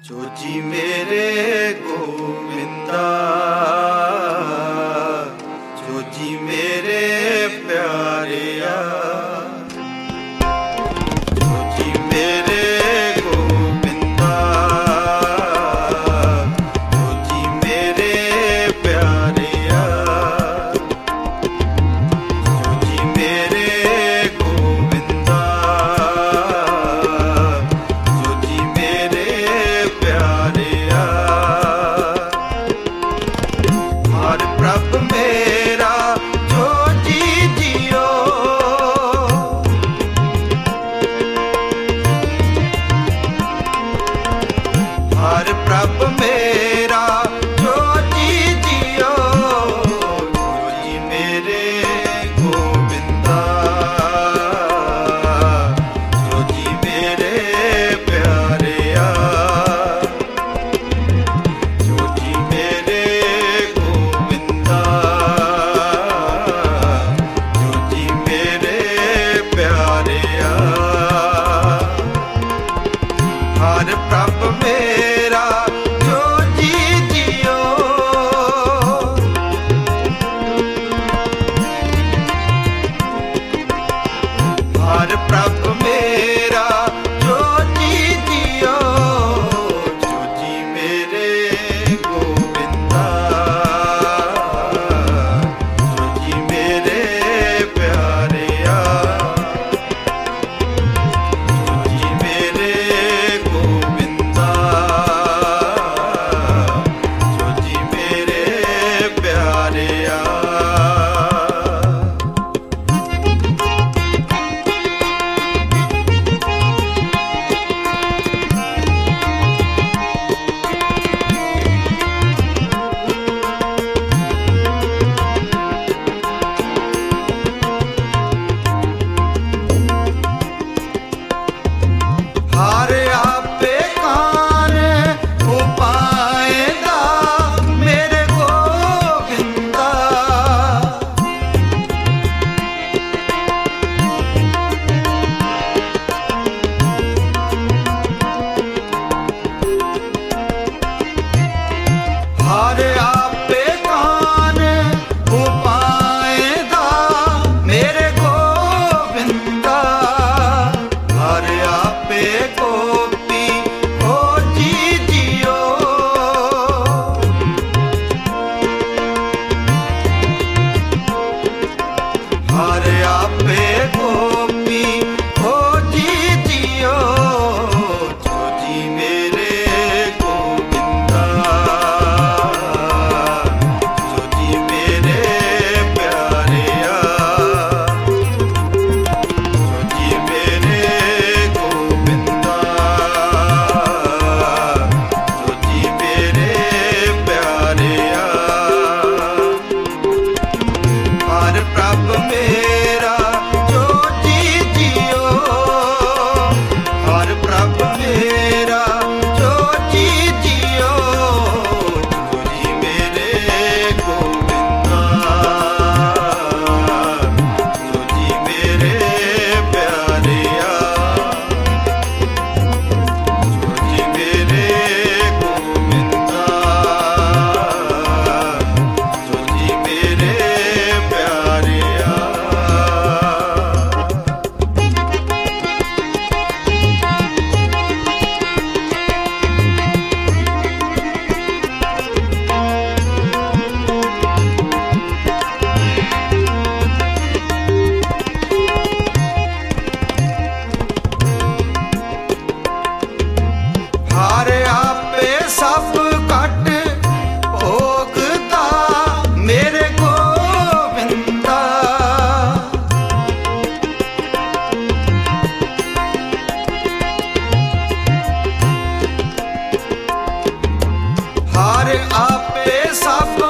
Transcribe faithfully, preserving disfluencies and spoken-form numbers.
जो जी मेरे गोविंदा, जो जी मेरे प्यारिया, जो जी मेरे गोविंदा, जो जी मेरे प्यारिया, जो जी मेरे गोविंदा, जो जी मेरे प्यारिया। हर प्रभ मेरा जो जी जियो, हर प्रभ मेरा जो जी जियो, जो जी मेरे गोविंदा, जो जी मेरे प्यारिया, जो जी मेरे गोविंदा, जो जी मेरे प्यारिया। हर प्रभ मेरा जो जी जियो, हर प्रभ मेरा जो जी जियो, जो जी मेरे गोविंदा, जो जी मेरे प्यारिया, जो जी मेरे गोविंदा, जो जी मेरे प्यारिया। हर आपे कान उपाएगा मेरे गोविंदा, हर आपे कान उपाएगा मेरे गोविंदा, हर आपे गोपी हो जी जियो, हर आपे गोपी हो जी जियो, जो जी मेरे गोविंदा, जो जी मेरे प्यारिया, जो जी मेरे गोविंदा, जो जी मेरे प्यारिया। हर प्रभ मेरा जो जी जियो, हर प्रभ मेरा जो जी जियो, जो जी मेरे गोविंदा, जो जी मेरे प्यारिया, जो जी मेरे गोविंदा, जो जी मेरे प्यारिया। हर आपे सब घट भोगदा मेरे गोविंदा, हर आपे सब